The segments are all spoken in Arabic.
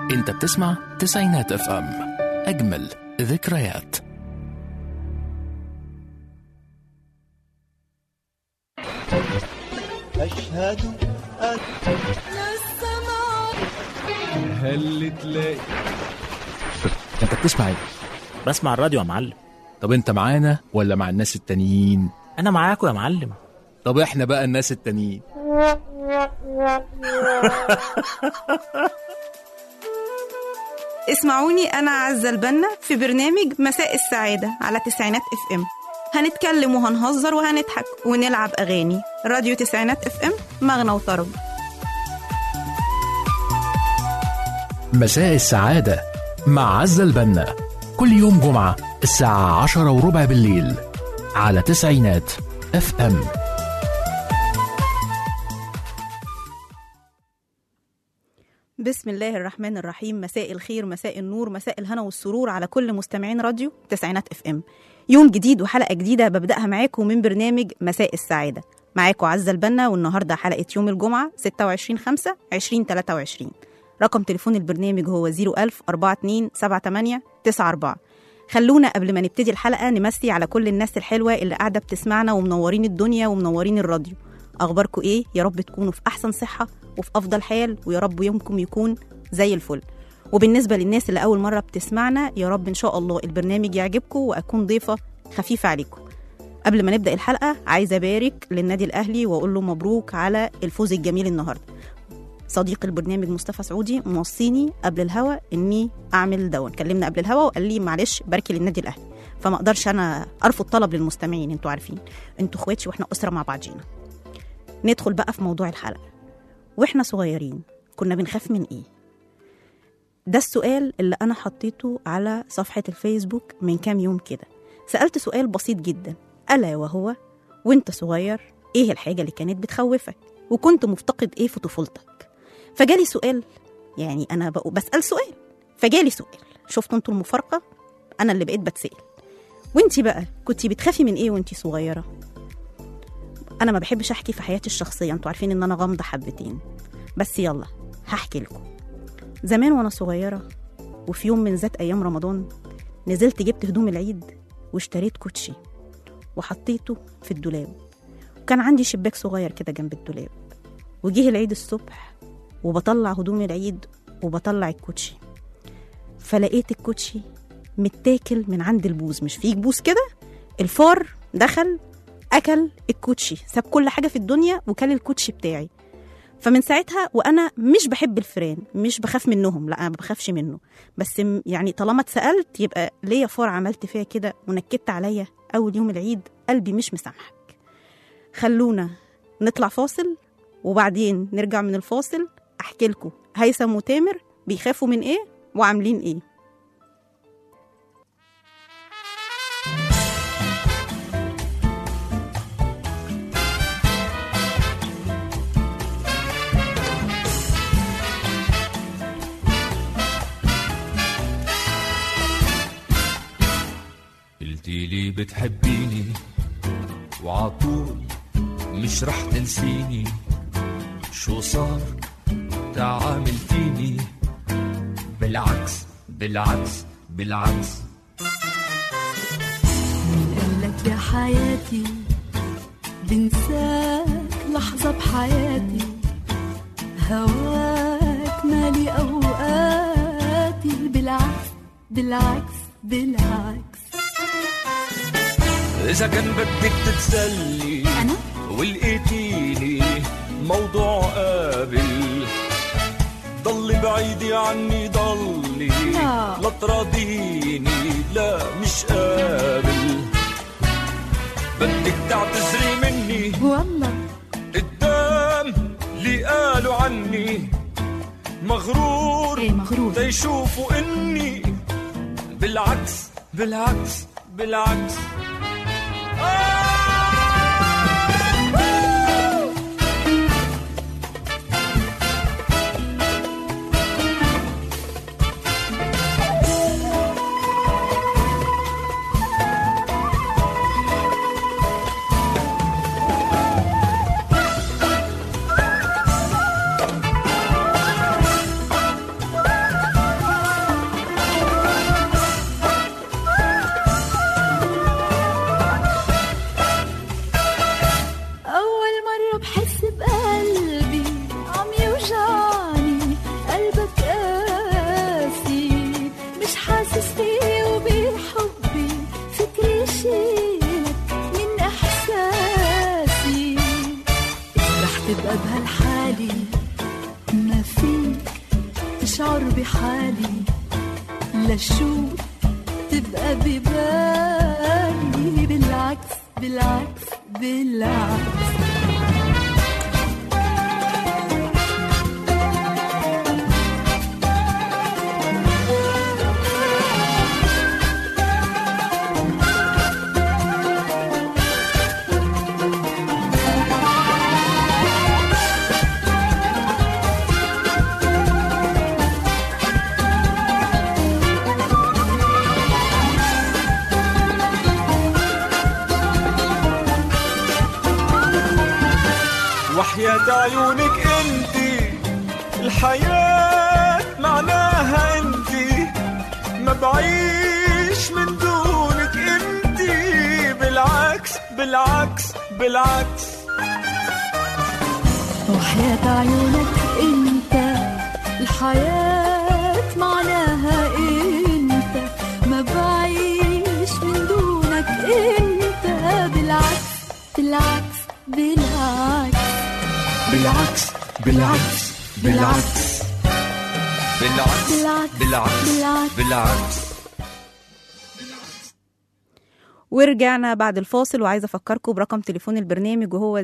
انت بتسمع تسعينات اف ام، اجمل ذكريات. أشهد أن هل تلاقي انت بتسمع ايه؟ بسمع الراديو يا معلم. طب انت معانا ولا مع الناس التانيين؟ انا معاكم يا معلم. طب احنا بقى الناس التانيين. اسمعوني أنا عزة البنا في برنامج مساء السعادة على تسعينات اف ام. هنتكلم وهنهزر وهنضحك ونلعب أغاني. راديو تسعينات اف ام، مغنى وطرب. مساء السعادة مع عزة البنا، كل يوم جمعة الساعة 10:15 بالليل على تسعينات اف ام. بسم الله الرحمن الرحيم. مساء الخير، مساء النور، مساء الهنا والسرور على كل مستمعين راديو تسعينات اف ام. يوم جديد وحلقة جديدة ببدأها معاكم من برنامج مساء السعادة. معاكم عزة البنا، والنهاردة حلقة يوم الجمعة 26/5/2023. رقم تليفون البرنامج هو 010427894. خلونا قبل ما نبتدي الحلقة نمسي على كل الناس الحلوة اللي قاعدة بتسمعنا ومنورين الدنيا ومنورين الراديو. أخباركم إيه؟ يا رب تكونوا في أحسن صحة وفي أفضل حال، ويا رب يومكم يكون زي الفل. وبالنسبة للناس اللي أول مرة بتسمعنا، يا رب إن شاء الله البرنامج يعجبكم وأكون ضيفة خفيفة عليكم. قبل ما نبدأ الحلقة عايزة أبارك للنادي الأهلي وأقول له مبروك على الفوز الجميل النهاردة. صديق البرنامج مصطفى سعودي موصيني قبل الهوا إني أعمل دون، كلمنا قبل الهوا وقال لي معلش باركي للنادي الأهلي، فما أقدرش أنا أرفض طلب للمستمعين. أنتوا عارفين أنتوا إخواتي وإحنا أسرة مع بعضينا. ندخل بقى في موضوع الحلقة. وإحنا صغيرين كنا بنخاف من إيه؟ ده السؤال اللي أنا حطيته على صفحة الفيسبوك من كام يوم كده. سألت سؤال بسيط جدا، ألا وهو: وإنت صغير إيه الحاجة اللي كانت بتخوفك؟ وكنت مفتقد إيه في طفولتك؟ فجالي سؤال، يعني أنا بسأل سؤال فجالي سؤال. شفتوا أنتوا المفارقة؟ أنا اللي بقيت بتسأل. وإنتي بقى كنتي بتخافي من إيه وإنتي صغيرة؟ أنا ما بحبش أحكي في حياتي الشخصية، أنتوا عارفين إن أنا غامضة حبتين، بس يلا هحكي لكم. زمان وأنا صغيرة، وفي يوم من ذات أيام رمضان، نزلت جبت هدوم العيد واشتريت كوتشي وحطيته في الدولاب. وكان عندي شباك صغير كده جنب الدولاب. وجيه العيد الصبح وبطلع هدوم العيد وبطلع الكوتشي، فلقيت الكوتشي متاكل من عند البوز. مش فيه بوز كده، الفار دخل أكل الكوتشي، ساب كل حاجة في الدنيا وكل الكوتشي بتاعي. فمن ساعتها وأنا مش بحب الفئران، مش بخاف منهم، لا أنا ما بخافش منه، بس يعني طالما اتسألت يبقى ليا فار عملت فيها كده ونكدت عليا أول يوم العيد، قلبي مش مسامحك. خلونا نطلع فاصل وبعدين نرجع من الفاصل أحكي لكم هيثم وتامر بيخافوا من إيه وعاملين إيه. قلتيلي بتحبيني وعطول مش رح تنسيني، شو صار تعاملتيني؟ بالعكس بالعكس بالعكس. مين قالك يا حياتي بنساك لحظة بحياتي؟ هواك مالي أوقاتي، بالعكس بالعكس بالعكس. إذا كان بدك تتسلي أنا ولقيتيني موضوع قابل، ضلي بعيدي عني ضلي، لا تراضيني لا مش قابل. بدك تعتذري مني والله قدام اللي قالوا عني مغرور، إيه مغرور؟ تيشوفوا إني بالعكس بالعكس بالعكس. تبقى بهالحالي ما فيك تشعر بحالي لشو تبقى ببالي بالعكس بالعكس بالعكس وحياة عيونك انتي الحياة معناها انتي ما بعيش من دونك انتي بالعكس بالعكس بالعكس وحياة عيونك انت الحياة معناها انت ما بعيش من دونك انت بالعكس بالعكس بالعكس بالعكس بالعكس بالعكس بالعكس بالعكس بالعكس. ورجعنا بعد الفاصل، وعايزة أفكركم برقم تليفون البرنامج وهو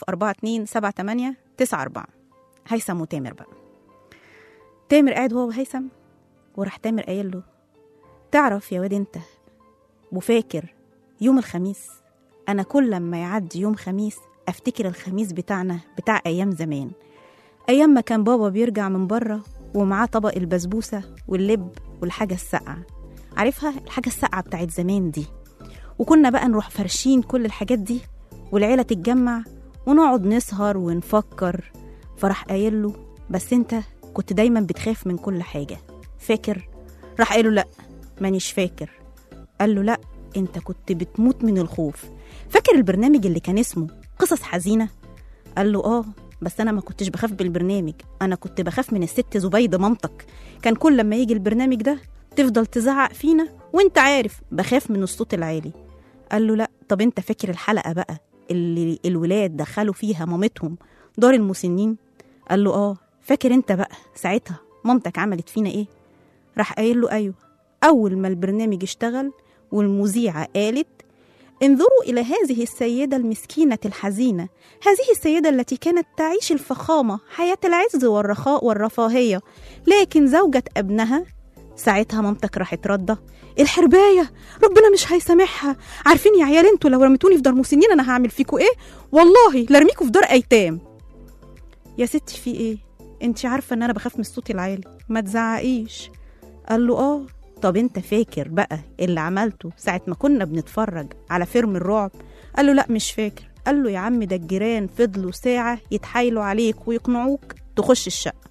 010427894. هيثم وتامر بقى. تامر قاعد هو وهيثم، وراح تامر قايل له تعرف يا واد انت وفاكر يوم الخميس؟ أنا كل لما يعدي يوم خميس أفتكر الخميس بتاعنا بتاع أيام زمان، أيام ما كان بابا بيرجع من بره ومعاه طبق البسبوسة واللب والحاجة الساقعة، عارفها الحاجة الساقعة بتاعت زمان دي، وكنا بقى نروح فرشين كل الحاجات دي والعيلة تتجمع ونقعد نسهر ونفكر. فراح قايل له بس انت كنت دايما بتخاف من كل حاجة، فاكر؟ راح قايله لأ مانيش فاكر. قال له لأ انت كنت بتموت من الخوف، فاكر البرنامج اللي كان اسمه قصص حزينة؟ قال له اه بس انا ما كنتش بخاف بالبرنامج، انا كنت بخاف من الست زبيدة مامتك، كان كل لما يجي البرنامج ده تفضل تزعق فينا وانت عارف بخاف من الصوت العالي. قال له لا طب انت فاكر الحلقة بقى اللي الولاد دخلوا فيها مامتهم دار المسنين؟ قال له اه. فاكر انت بقى ساعتها مامتك عملت فينا ايه؟ راح قايل له ايوه، اول ما البرنامج اشتغل والمذيعة قالت انظروا إلى هذه السيدة المسكينة الحزينة، هذه السيدة التي كانت تعيش الفخامة حياة العز والرخاء والرفاهية، لكن زوجة ابنها، ساعتها مامتك راحت ردة الحرباية ربنا مش هيسامحها، عارفين يا عيال انتوا لو رميتوني في دار مسنين انا هعمل فيكوا ايه؟ والله لارميكوا في دار ايتام. يا ستي في ايه؟ انت عارفة ان انا بخاف من الصوت العالي، ما تزعقيش. قال له اه. طب انت فاكر بقى اللي عملته ساعة ما كنا بنتفرج على فيلم الرعب؟ قال له لا مش فاكر. قال له يا عم ده الجيران فضلوا ساعة يتحايلوا عليك ويقنعوك تخش الشقة.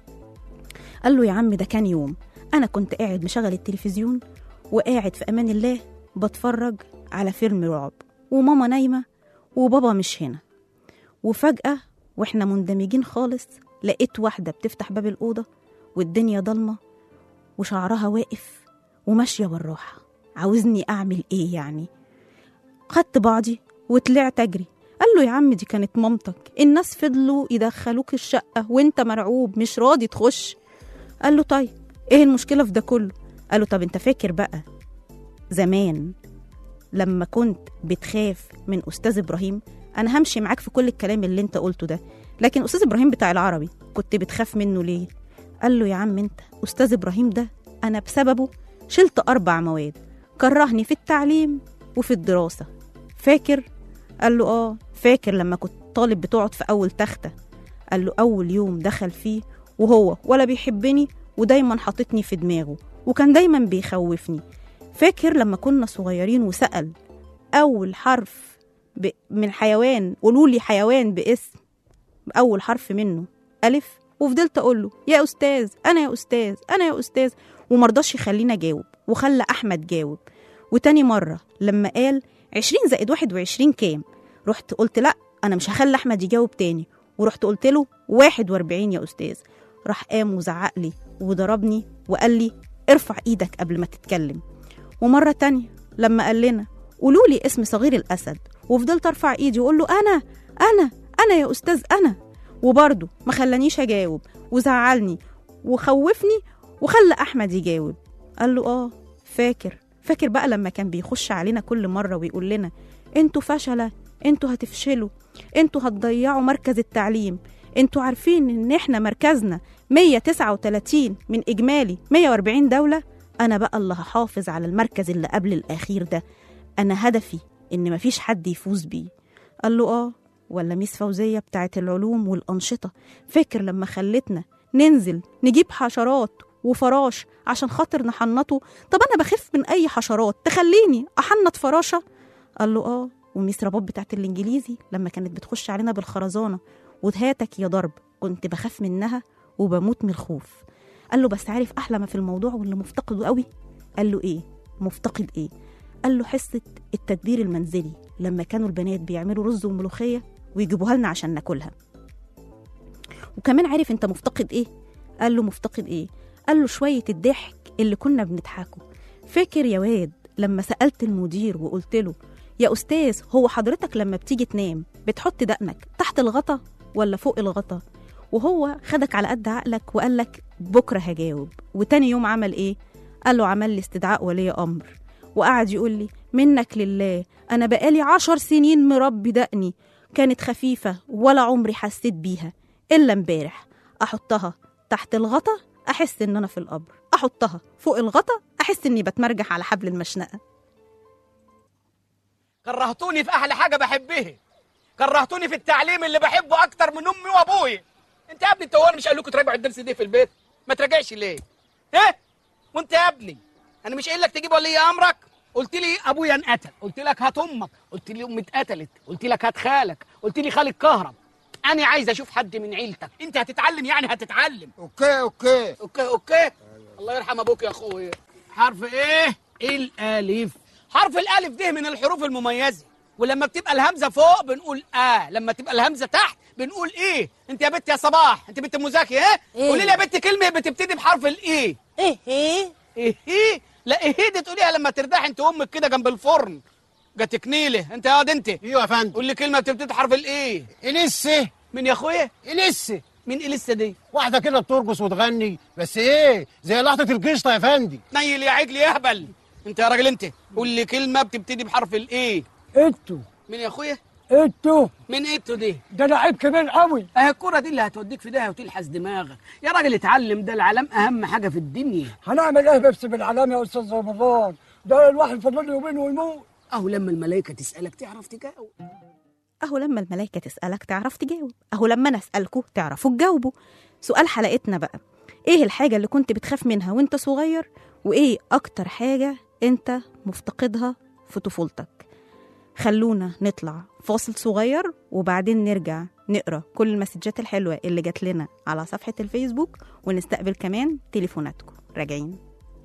قال له يا عم ده كان يوم انا كنت قاعد مشغل التلفزيون وقاعد في امان الله بتفرج على فيلم رعب وماما نايمة وبابا مش هنا، وفجأة واحنا مندمجين خالص لقيت واحدة بتفتح باب الأوضة والدنيا ضلمة وشعرها واقف وماشية بالراحة. عاوزني أعمل إيه يعني؟ خدت بعضي وطلعت أجري. قال له يا عم دي كانت مامتك، الناس فضلوا يدخلوك الشقة وانت مرعوب مش راضي تخش. قال له طيب ايه المشكلة في ده كله؟ قال له طب انت فاكر بقى زمان لما كنت بتخاف من أستاذ إبراهيم؟ أنا همشي معاك في كل الكلام اللي انت قلته ده، لكن أستاذ إبراهيم بتاع العربي كنت بتخاف منه ليه؟ قال له يا عم انت أستاذ إبراهيم ده أنا بسببه شلت 4 مواد، كرهني في التعليم وفي الدراسة، فاكر؟ قال له اه فاكر لما كنت طالب بتقعد في أول تختة. قال له أول يوم دخل فيه وهو ولا بيحبني ودايما حاططني في دماغه وكان دايما بيخوفني. فاكر لما كنا صغيرين وسأل أول حرف من حيوان، قولوا لي حيوان باسم أول حرف منه ألف، وفضلت أقول له يا أستاذ أنا يا أستاذ أنا يا أستاذ، ومرضاش يخلينا أجاوب وخلى أحمد جاوب. وتاني مرة لما قال 20 زائد 21 كام، رحت قلت لأ أنا مش هخلي أحمد يجاوب تاني، ورحت قلت له 41 يا أستاذ. راح قام وزعق لي وضربني وقال لي ارفع إيدك قبل ما تتكلم. ومرة تانية لما قال لنا قولوا لي اسم صغير الأسد، وفضلت أرفع إيدي وأقول له أنا يا أستاذ أنا. وبرضه ما خلانيش أجاوب وزعلني وخوفني وخلى أحمد يجاوب. قال له فاكر بقى لما كان بيخش علينا كل مرة ويقول لنا انتوا فشلة، انتوا هتفشلوا، انتوا هتضيعوا مركز التعليم، انتوا عارفين ان احنا مركزنا 139 من إجمالي 140 دولة. أنا بقى اللي هحافظ على المركز اللي قبل الأخير ده، أنا هدفي إن مفيش حد يفوز بيه. قال له ولا ميس فوزية بتاعت العلوم والأنشطة، فاكر لما خلتنا ننزل نجيب حشرات وفراش عشان خاطر نحنطه؟ طب أنا بخف من أي حشرات تخليني أحنط فراشة؟ قال له وميس رباب بتاعت الإنجليزي لما كانت بتخش علينا بالخرزانة وتهاتك يا ضرب، كنت بخاف منها وبموت من الخوف. قال له بس عارف أحلى ما في الموضوع واللي مفتقده قوي؟ قال له إيه؟ مفتقد إيه؟ قال له حصة التدبير المنزلي لما كانوا البنات بيعملوا رز وملوخية ويجيبوها لنا عشان ناكلها. وكمان عارف انت مفتقد ايه؟ قال له مفتقد ايه؟ قال له شوية الضحك اللي كنا بنضحكه. فاكر يا واد لما سألت المدير وقلت له يا أستاذ هو حضرتك لما بتيجي تنام بتحط دقنك تحت الغطا ولا فوق الغطا؟ وهو خدك على قد عقلك وقال لك بكرة هجاوب. وتاني يوم عمل ايه؟ قال له عمل لي استدعاء ولي أمر وقعد يقول لي منك لله أنا بقالي 10 سنين مربي دقني، كانت خفيفة ولا عمري حسيت بيها إلا امبارح. أحطها تحت الغطا أحس إن أنا في القبر، أحطها فوق الغطا أحس إني بتمرجح على حبل المشنقة. كرهتوني في أحلى حاجة بحبها، كرهتوني في التعليم اللي بحبه أكتر من أمي وأبويا. أنت يا ابني أنت هو مش قال لكم تراجعوا الدرس ده في البيت؟ ما تراجعش ليه؟ وأنت يا ابني أنا مش قايل لك تجيب ولي أمرك؟ قلت لي ابويا انقتل، قلت لك هات امك، قلت لي امي اتقتلت، قلت لك هات خالك، قلت لي خالك كهرب. انا عايز اشوف حد من عيلتك. انت هتتعلم يعني هتتعلم. اوكي الله يرحم ابوك يا اخويا. حرف ايه؟ الالف. حرف الالف ده من الحروف المميزه، ولما بتبقى الهمزه فوق بنقول لما تبقى الهمزه تحت بنقول ايه. انت يا بنت يا صباح، انت بنت مذاكره قولي لي يا بنت كلمه بتبتدي بحرف الايه. ايه لا ايه دي تقوليها لما ترتاح انت امك كده جنب الفرن جاتك نيله. انت يا واد انت. ايوه يا فندم. قول لي كلمه بتبتدي بحرف الايه. السه. مين يا اخويا؟ السه. مين السه دي؟ واحده كده بترقص وتغني بس ايه زي لحظه القشطه يا فندم. نيل يا عجل يا هبل. انت يا راجل انت قول لي كلمه بتبتدي بحرف الايه. انتو. مين يا اخويا؟ انتو. مين انتو دي؟ ده لعيب كبير قوي. اهي الكوره دي اللي هتوديك في داهيه وتلحس دماغك يا راجل. اتعلم، ده العلام اهم حاجه في الدنيا. هنعمل ايه بس بالعلام يا استاذ رمضان؟ ده الواحد فاضل له يومين ويموت. اهو لما الملائكه تسالك تعرف تجاوب. أهو لما الملائكة تسألك تعرف تجاوب، أهو لما أنا أسألكوا تعرفوا تجاوبوا. سؤال حلقتنا بقى، إيه الحاجة اللي كنت بتخاف منها وإنت صغير؟ وإيه أكتر حاجة إنت مفتقدها في طفولتك؟ خلونا نطلع فاصل صغير وبعدين نرجع نقرأ كل المسجات الحلوة اللي جات لنا على صفحة الفيسبوك ونستقبل كمان تليفوناتكم. راجعين.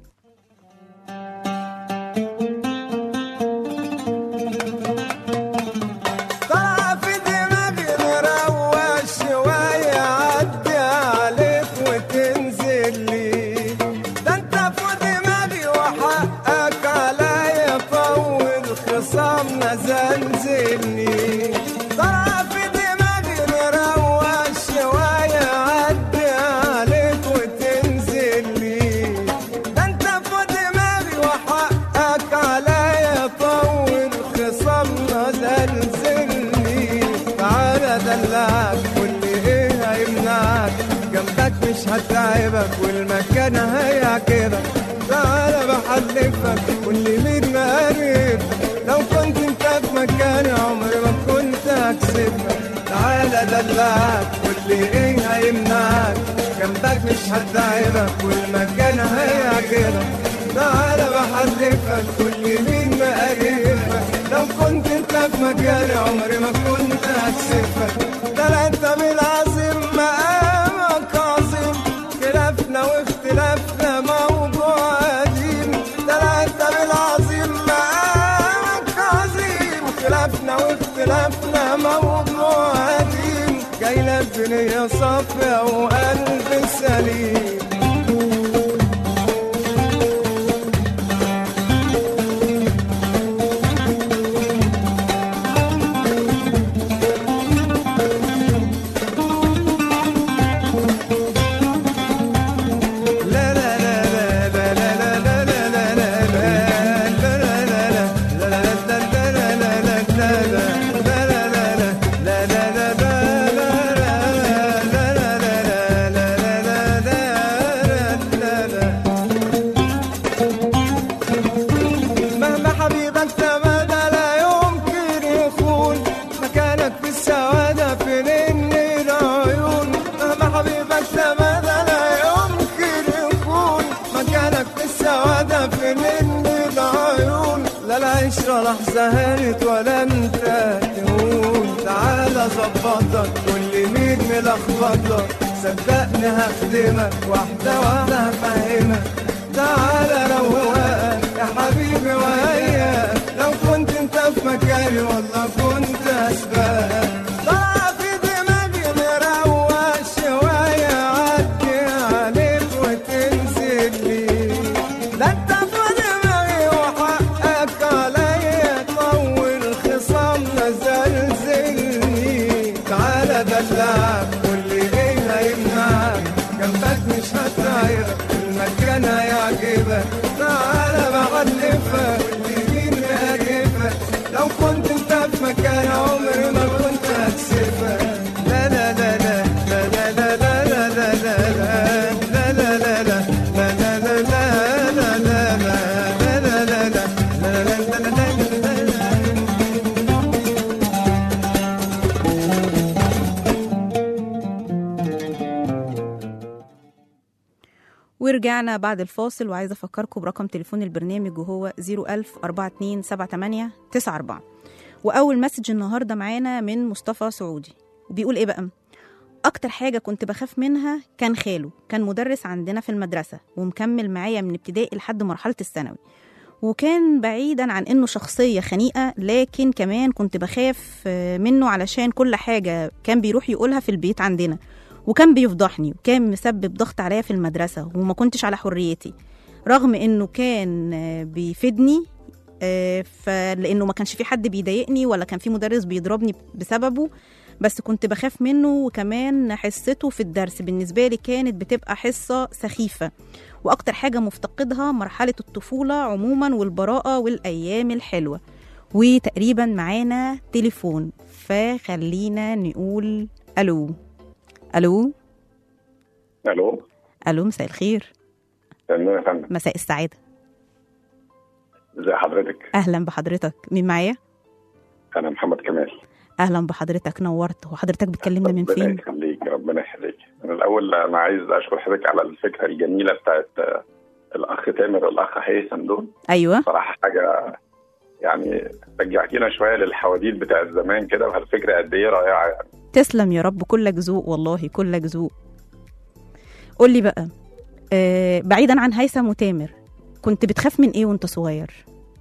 مش هتعبك والمكان هيعجبك، تعالى بحلفك واللي مين مقرب، لو كنت انت في مكاني عمري ما كنت هكسبك، تعالى دلعك واللي ايه هيمنعك، جنبك مش هتعبك والمكان هيعجبك، تعالى بحلفك واللي مين مقربك، لو كنت انت في مكاني عمري ما كنت هكسبك، ده انت بالعظيم مقامك عظيم، خلافنا واختلافنا موضوع قديم، ده انت بالعظيم مقامك عظيم، خلافنا واختلافنا موضوع قديم، جاي لك بنية صافية وقلب سليم. العشرة لحظة هانت ولا انت تهون. تعالى ظبطك كل مين ملخبطك، صدقني هخدمك واحدة واحدة هفهمك. تعالى روقك يا حبيبي وياك، لو كنت انت في مكاني والله كنت هسبقك. طلع في دماغي مروق شوية، عدي عليك وتنزل لي. ده انت في دماغي وحقك عليا، طول خصامنا زلزلني. تعالى دلعك كل ايه هيمنعك، جنبك مش هتعيرك، المكان هيعجبك. تعالى بعلفك واليمين مقرفك، لو كنت انت في مكان عمري ما كنت هكسفك. لا لا لا لا لا لا لا لا لا لا لا لا لا لا ورجعنا بعد الفاصل، وعايزة أفكركم برقم تليفون البرنامج وهو 010427894. وأول مسج النهاردة معانا من مصطفى سعودي، وبيقول إيه بقى؟ أكتر حاجة كنت بخاف منها كان خاله، كان مدرس عندنا في المدرسة ومكمل معايا من ابتدائي لحد مرحلة الثانوي، وكان بعيدا عن إنه شخصية خنيقة، لكن كمان كنت بخاف منه علشان كل حاجة كان بيروح يقولها في البيت عندنا، وكان بيفضحني، وكان مسبب ضغط عليا في المدرسة، وما كنتش على حريتي رغم إنه كان بيفيدني، لأنه ما كانش في حد بيضايقني ولا كان في مدرس بيضربني بسببه، بس كنت بخاف منه. وكمان حصته في الدرس بالنسبة لي كانت بتبقى حصة سخيفة، وأكتر حاجة مفتقدها مرحلة الطفولة عموما والبراءة والأيام الحلوة. وتقريبا معانا تليفون، فخلينا نقول ألو. ألو الو. ألو، مساء الخير. تمام يا فندم. مساء السعادة. ازي حضرتك؟ أهلا بحضرتك، مين معايا؟ انا محمد كمال. أهلا بحضرتك، نورت. وحضرتك بتكلمنا من فين؟ ربنا يخليك، ربنا يخليك. انا الاول انا عايز اشكر حضرتك على الفكره الجميله بتاعت الاخ تامر والاخ هيثم دول. ايوه صراحه حاجه يعني رجعتينا شويه للحواديت بتاعت زمان كده، وهالفكره قد ايه رائعه يعني. تسلم يا رب، كلك ذوق والله، كلك ذوق. قول لي بقى، بعيدا عن هيثم وتامر، كنت بتخاف من ايه وانت صغير؟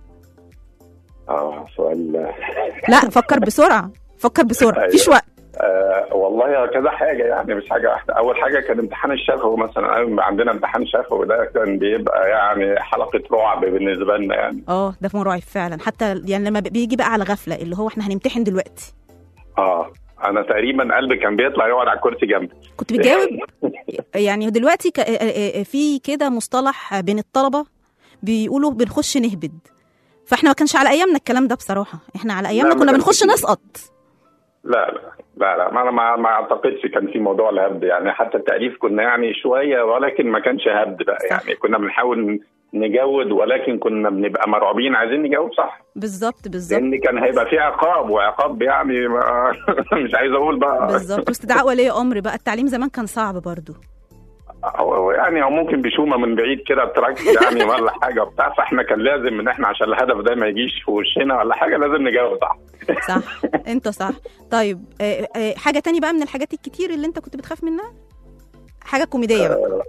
سؤال. لا فكر بسرعه، فكر بسرعه، مفيش وقت. والله كذا حاجه يعني، مش حاجه واحده. اول حاجه كان امتحان الشفوي مثلا، عندنا امتحان شفوي ده كان بيبقى يعني حلقه رعب بالنسبه لنا يعني. ده مرعب فعلا، حتى يعني لما بيجي بقى على غفله، اللي هو احنا هنمتحن دلوقتي. انا تقريبا قلبي كان بيطلع يقعد على الكرسي جنبي. كنت بتجاوب؟ يعني دلوقتي في كده مصطلح بين الطلبه بيقولوا بنخش نهبد، فاحنا ما كانش على ايامنا الكلام ده بصراحه، احنا على ايامنا كنا بنخش نسقط. لا لا لا لا، ما اعتقدش كان في موضوع الهبد يعني. حتى التأليف كنا يعني شويه، ولكن ما كانش هبد بقى يعني. كنا بنحاول نجود، ولكن كنا بنبقى مرعوبين عايزين نجاوب صح. بالظبط لان كان هيبقى فيه عقاب، وعقاب يعني مش عايز اقول بقى. بالظبط، واستدعاء ولي امر بقى. التعليم زمان كان صعب برضو يعني، او ممكن بشومه من بعيد كده بتركز يعني ولا حاجه وبتاع. فاحنا كان لازم ان احنا عشان الهدف ده ما يجيش في وشنا ولا حاجه لازم نجاوب صح. صح، انت صح. طيب حاجه تاني بقى من الحاجات الكتير اللي انت كنت بتخاف منها، حاجه كوميديه بقى.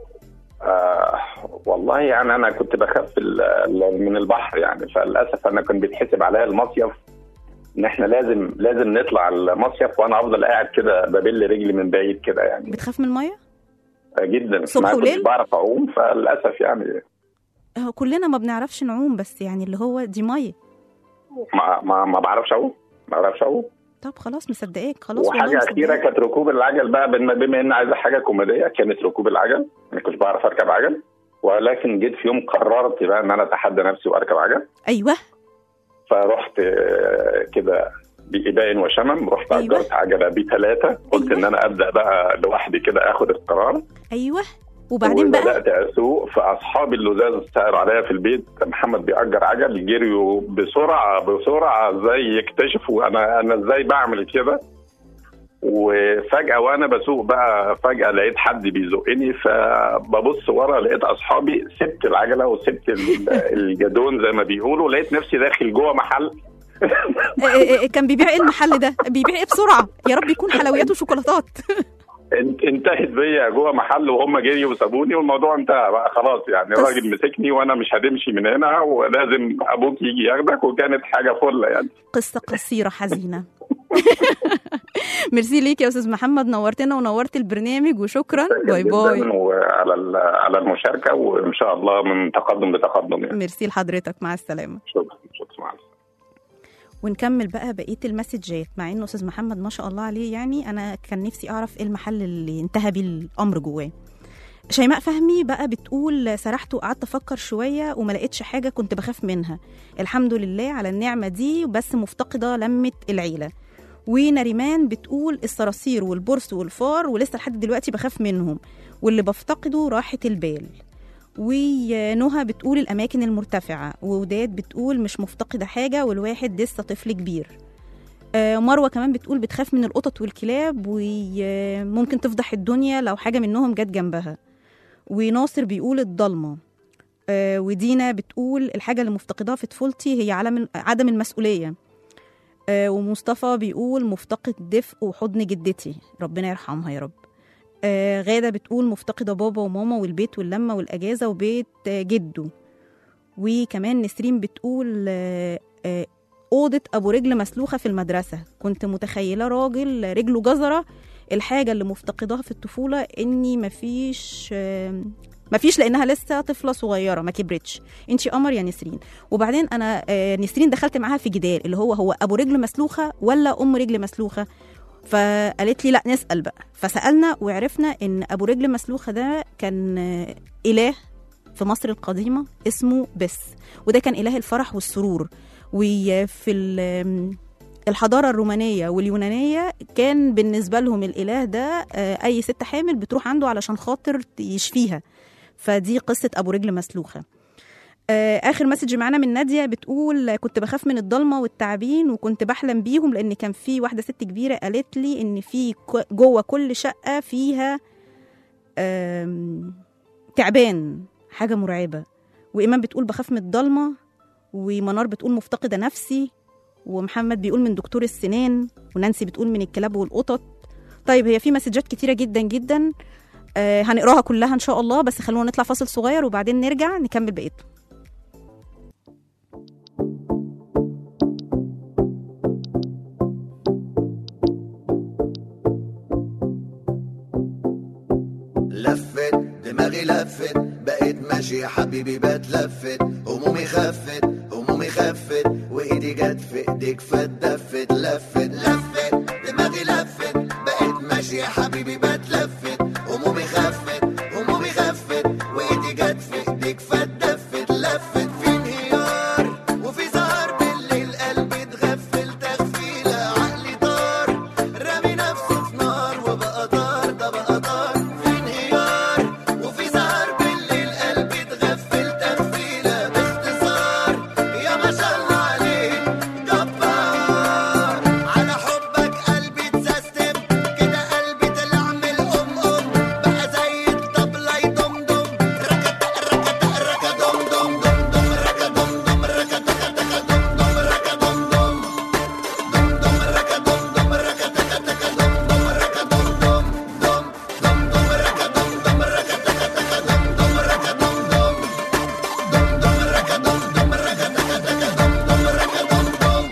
والله يعني انا كنت بخاف من البحر يعني. فللاسف انا كان بيتحسب عليا المصيف ان احنا لازم نطلع المصيف، وانا افضل قاعد كده ببل رجلي من بعيد كده يعني. بتخاف من الميه جدا، صبح وليل؟ كنت بعرف اعوم فللاسف يعني. كلنا ما بنعرفش نعوم، بس يعني اللي هو دي ميه. ما بعرفش اعوم. طب خلاص مصدقاك، خلاص. وحاجه اخيره كانت ركوب العجل بقى، بما ان عايزه حاجه كوميديه، كانت ركوب العجل. ما كنتش بعرف اركب عجل، ولكن جيت في يوم قررت بقى ان انا اتحدى نفسي واركب عجل. ايوه. فرحت كده بإباء وشمم، رحت أجرت عجلة B3. قلت إن أنا أبدأ بقى لوحدي كده أخد القرار. أيوه. وبعدين بقى بدأت أسوق، فأصحابي اللزاز سألوا عليا في البيت محمد بيأجر عجل، جريوا بسرعة زي يكتشفوا أنا إزاي بعمل كده. وفجأة وأنا بسوق بقى فجأة لقيت حد بيزقني، فببص ورا لقيت أصحابي، سبت العجلة وسبت الجدون زي ما بيقولوا، لقيت نفسي داخل جوه محل. كان بيبيع ايه المحل ده؟ بيبيع ايه بسرعة؟ يا رب يكون حلويات وشوكولاتات. انتهت بيا جوه محل وهم جري وسابوني والموضوع انتهى بقى خلاص. يعني الراجل مسكني وانا مش هتمشي من هنا ولازم ابوك يجي ياخدك، وكانت حاجه فله يعني. قصه قصيره حزينه. ميرسي ليك يا استاذ محمد، نورتنا ونورت البرنامج وشكرا. باي باي. وعلى المشاركه، وان شاء الله من تقدم لتقدم يعني. ميرسي لحضرتك، مع السلامه. شكرا مع السلامه. ونكمل بقى بقيه المسجات، مع انه استاذ محمد ما شاء الله عليه يعني انا كان نفسي اعرف ايه المحل اللي انتهى بيه الامر جواه. شيماء فهمي بقى بتقول سرحت وقعدت افكر شويه وما لقيتش حاجه كنت بخاف منها، الحمد لله على النعمه دي، بس مفتقده لمه العيله. ونريمان بتقول الصراصير والبرص والفار ولسه لحد دلوقتي بخاف منهم، واللي بفتقده راحه البال. ونهى بتقول الأماكن المرتفعة. ووداد بتقول مش مفتقدة حاجة والواحد لسه طفل كبير. مروة كمان بتقول بتخاف من القطط والكلاب وممكن تفضح الدنيا لو حاجة منهم جت جنبها. وناصر بيقول الضلمة. ودينا بتقول الحاجة اللي مفتقدها في طفولتي هي عدم المسؤولية. ومصطفى بيقول مفتقد دفء وحضن جدتي، ربنا يرحمها يا رب. غادة بتقول مفتقدة بابا وماما والبيت واللمة والأجازة وبيت جده. وكمان نسرين بتقول أوضة أبو رجل مسلوخة في المدرسة، كنت متخيلة راجل رجله جزرة. الحاجة اللي مفتقدها في الطفولة إني مفيش لأنها لسه طفلة صغيرة ما كبرتش. انتي قمر يا نسرين. وبعدين أنا نسرين دخلت معاها في جدال اللي هو أبو رجل مسلوخة ولا أم رجل مسلوخة، فقالت لي لا نسأل بقى. فسألنا وعرفنا ان ابو رجل مسلوخة ده كان اله في مصر القديمة اسمه بس، وده كان اله الفرح والسرور. وفي الحضارة الرومانية واليونانية كان بالنسبة لهم الاله ده اي ست حامل بتروح عنده علشان خاطر يشفيها، فدي قصة ابو رجل مسلوخة. آخر مسج معانا من نادية بتقول كنت بخاف من الضلمة والتعابين وكنت بحلم بيهم، لأن كان في واحدة ست كبيرة قالت لي إن في جوه كل شقة فيها تعبان، حاجة مرعبة. وإيمان بتقول بخاف من الضلمة. ومنار بتقول مفتقدة نفسي. ومحمد بيقول من دكتور السنان. ونانسي بتقول من الكلاب والقطط. طيب هي في مسجات كتيرة جدا جدا هنقراها كلها إن شاء الله، بس خلونا نطلع فاصل صغير وبعدين نرجع نكمل بقيته. لفت دماغي لفت بقيت ماشي يا حبيبي بتلفت، همومي خفت وايدي جت في ايديك فاتدفت. لفت دماغي لفت بقيت ماشي يا حبيبي بتلفت، همومي خفت وايدي جت في ايديك فاتدفت. لفت في انهيار وفي سهر بالليل قلبي اتغفل تغفيله، عقلي طار رامي نفسه في نار وبقى طار ده بقى طار. في انهيار وفي سهر بالليل قلبي اتغفل تغفيله، باختصار يا ما شاء الله عليك جبار. على حبك قلبي اتسيستم كده، قلبي طلع من الام بقى زي الطبله يدمدم ركت ركا دم دم دم دم ركا دم دم ركا تكا تكا دم دم ركا دم دم دم دم ركا دم دم ركا تكا تكا دم دم ركا دم دم دم دم دم ركا دم دم ركا تكا تكا دم دم ركا دم دم دم دم ركا دم دم ركا تكا تكا دم دم ركا دم دم.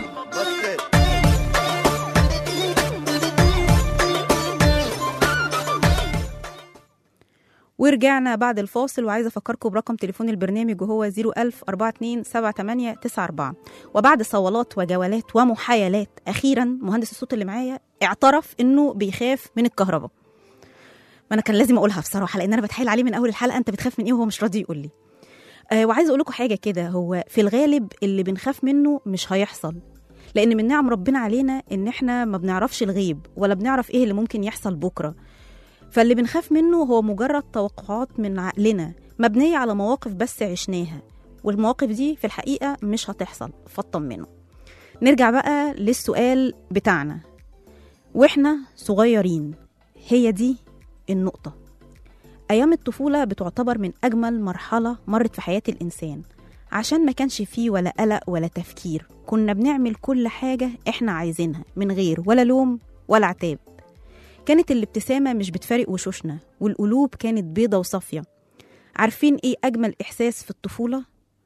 ورجعنا بعد الفاصل، وعايزة أفكركم برقم تليفون البرنامج وهو 010427894. وبعد صولات وجولات ومحايلات أخيرا مهندس الصوت اللي معايا اعترف إنه بيخاف من الكهرباء. ما أنا كان لازم أقولها بصراحة، لأن أنا بتحايل عليه من أول الحلقة أنت بتخاف من إيه وهو مش راضي يقول لي. وعايزة أقول لكم حاجة كده، هو في الغالب اللي بنخاف منه مش هيحصل، لأن من نعم ربنا علينا إن إحنا ما بنعرفش الغيب ولا بنعرف إيه اللي ممكن يحصل بكرة. فاللي بنخاف منه هو مجرد توقعات من عقلنا مبنية على مواقف بس عشناها، والمواقف دي في الحقيقة مش هتحصل، فاطمنوا. نرجع بقى للسؤال بتاعنا، وإحنا صغيرين، هي دي النقطة. أيام الطفولة بتعتبر من أجمل مرحلة مرت في حياة الإنسان، عشان ما كانش فيه ولا قلق ولا تفكير، كنا بنعمل كل حاجة إحنا عايزينها من غير ولا لوم ولا عتاب. كانت الابتسامة مش بتفارق وشوشنا، والقلوب كانت بيضة وصافية. عارفين إيه أجمل إحساس في الطفولة؟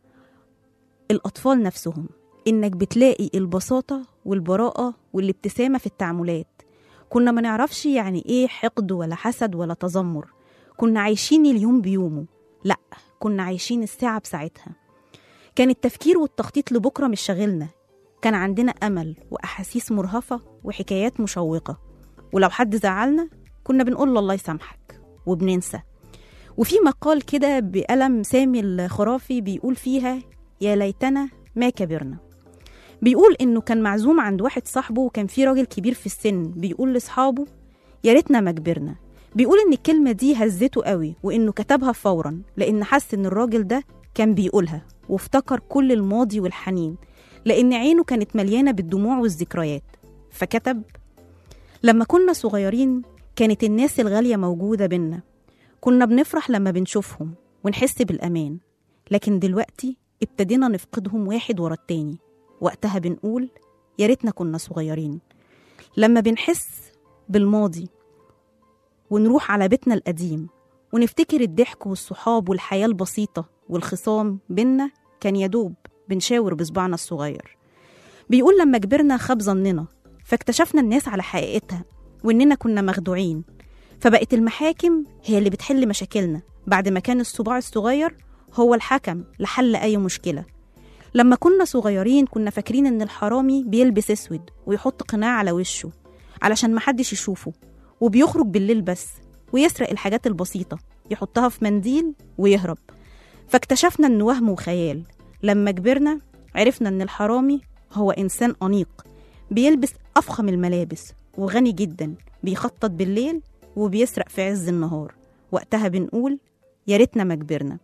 الأطفال نفسهم، إنك بتلاقي البساطة والبراءة والابتسامة في التعاملات. كنا ما نعرفش يعني إيه حقد ولا حسد ولا تذمر، كنا عايشين اليوم بيومه، لأ كنا عايشين الساعة بساعتها. كان التفكير والتخطيط لبكرة مش شاغلنا، كان عندنا أمل وأحاسيس مرهفة وحكايات مشوقة، ولو حد زعلنا كنا بنقول له الله يسامحك وبننسى. وفي مقال كده بقلم سامي الخرافي بيقول فيها يا ليتنا ما كبرنا. بيقول إنه كان معزوم عند واحد صاحبه، وكان في راجل كبير في السن بيقول لأصحابه يا ريتنا ما كبرنا. بيقول إن الكلمة دي هزته قوي، وإنه كتبها فورا لأن حس إن الراجل ده كان بيقولها، وافتكر كل الماضي والحنين، لأن عينه كانت مليانة بالدموع والذكريات. فكتب لما كنا صغيرين كانت الناس الغالية موجودة بينا، كنا بنفرح لما بنشوفهم ونحس بالأمان، لكن دلوقتي ابتدينا نفقدهم واحد ورا التاني. وقتها بنقول يا ريتنا كنا صغيرين. لما بنحس بالماضي ونروح على بيتنا القديم ونفتكر الضحك والصحاب والحياة البسيطة والخصام بينا، كان يدوب بنشاور بصبعنا الصغير. بيقول لما كبرنا خاب ظننا، فاكتشفنا الناس على حقيقتها وإننا كنا مخدوعين، فبقت المحاكم هي اللي بتحل مشاكلنا بعد ما كان الصباع الصغير هو الحكم لحل أي مشكلة. لما كنا صغيرين كنا فاكرين إن الحرامي بيلبس أسود ويحط قناع على وشه علشان محدش يشوفه، وبيخرج بالليل بس ويسرق الحاجات البسيطة يحطها في منديل ويهرب. فاكتشفنا إنه وهم وخيال. لما كبرنا عرفنا إن الحرامي هو إنسان أنيق بيلبس أفخم الملابس وغني جدا، بيخطط بالليل وبيسرق في عز النهار. وقتها بنقول يا ريتنا ما كبرنا.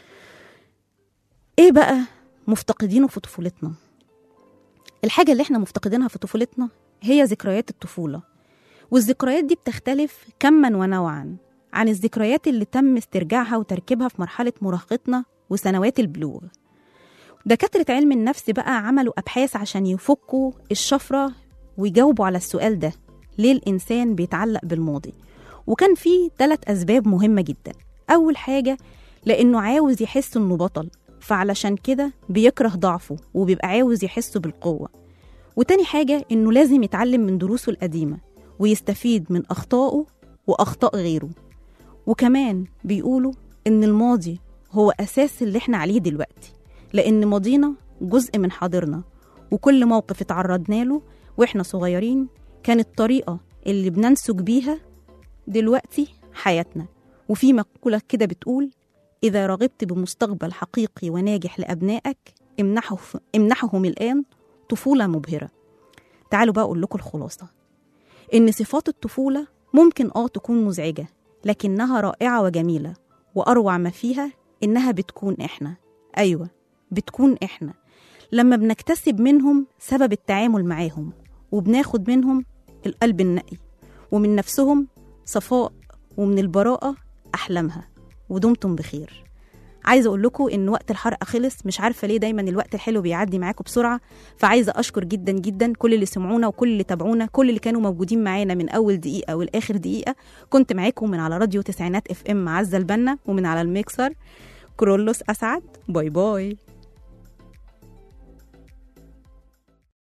إيه بقى مفتقدينه في طفولتنا؟ الحاجة اللي احنا مفتقدينها في طفولتنا هي ذكريات الطفولة، والذكريات دي بتختلف كما ونوعا عن الذكريات اللي تم استرجاعها وتركيبها في مرحلة مراهقتنا وسنوات البلوغ. دكاترة علم النفس بقى عملوا أبحاث عشان يفكوا الشفرة ويجاوبوا على السؤال ده، ليه الإنسان بيتعلق بالماضي؟ وكان فيه 3 أسباب مهمة جدا. أول حاجة لأنه عاوز يحس إنه بطل، فعلشان كده بيكره ضعفه وبيبقى عاوز يحس بالقوة. وتاني حاجة إنه لازم يتعلم من دروسه القديمة ويستفيد من أخطائه وأخطاء غيره. وكمان بيقولوا إن الماضي هو أساس اللي احنا عليه دلوقتي، لأن ماضينا جزء من حاضرنا، وكل موقف اتعرضنا له واحنا صغيرين كانت الطريقة اللي بننسج بيها دلوقتي حياتنا. وفي مقولة كده بتقول إذا رغبت بمستقبل حقيقي وناجح لأبنائك امنحهم الآن طفولة مبهرة. تعالوا بقى أقول لكم الخلاصة، إن صفات الطفولة ممكن تكون مزعجة، لكنها رائعة وجميلة، وأروع ما فيها إنها بتكون إحنا. أيوة بتكون إحنا لما بنكتسب منهم سبب التعامل معاهم، وبناخد منهم القلب النقي، ومن نفسهم صفاء، ومن البراءة أحلامها. ودمتم بخير. عايزة أقول لكم إن وقت الحلقة خلص، مش عارفة ليه دايما الوقت الحلو بيعدي معاكم بسرعة. فعايزة أشكر جدا جدا كل اللي سمعونا وكل اللي تابعونا، كل اللي كانوا موجودين معانا من أول دقيقة والآخر دقيقة. كنت معاكم من على راديو تسعينات FM عزة البنا، ومن على الميكسر كرولوس أسعد. باي باي.